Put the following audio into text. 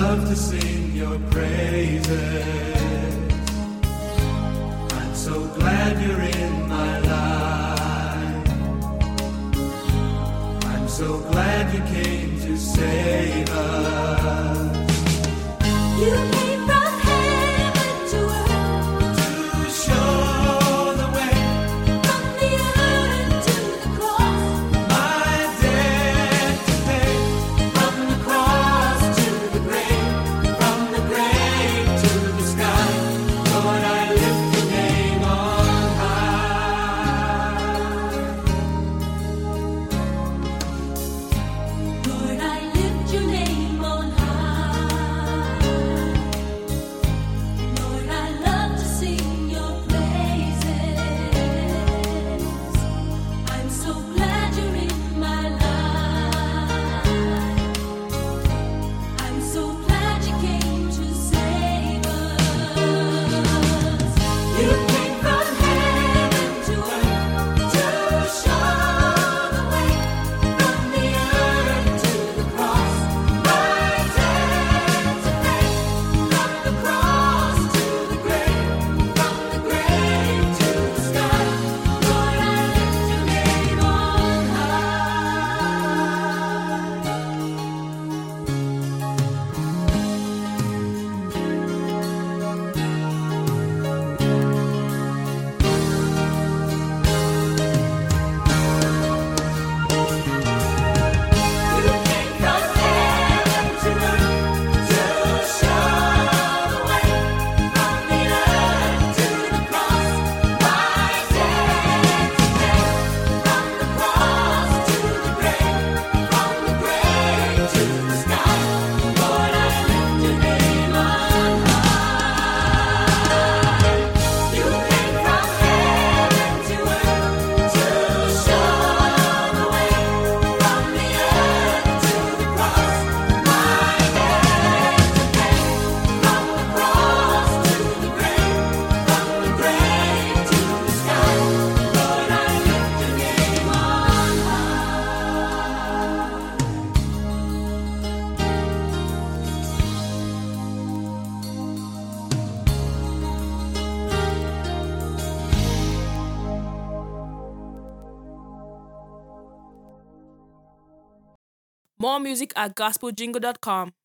love to sing your praises. I'm so glad you're in my life. I'm so glad you came to save us. You came from heaven to earth to show the way from the earth to the cross. my debt to pay. From the cross to the grave, from the grave to the sky. Lord, I lift your name on high. Lord, I lift your name on high. Lord, I love to sing your praises. I'm so glad you're in my life. I'm so glad you came to save us. You came from heaven to earth to show the way from the earth to the cross. My debt to pay. From the cross to the grave, from the grave to the sky. Lord, I lift your name on You came from heaven to earth to show the way from the earth to the cross. My debt to pay. From the cross to the grave, from the grave to the sky. Lord, I lift your name on high. You came from heaven to earth to show the way from the earth to the cross. My debt to pay. From the cross to the grave, from the grave to the sky. Lord, I lift your name on More music at gospeljingle.com.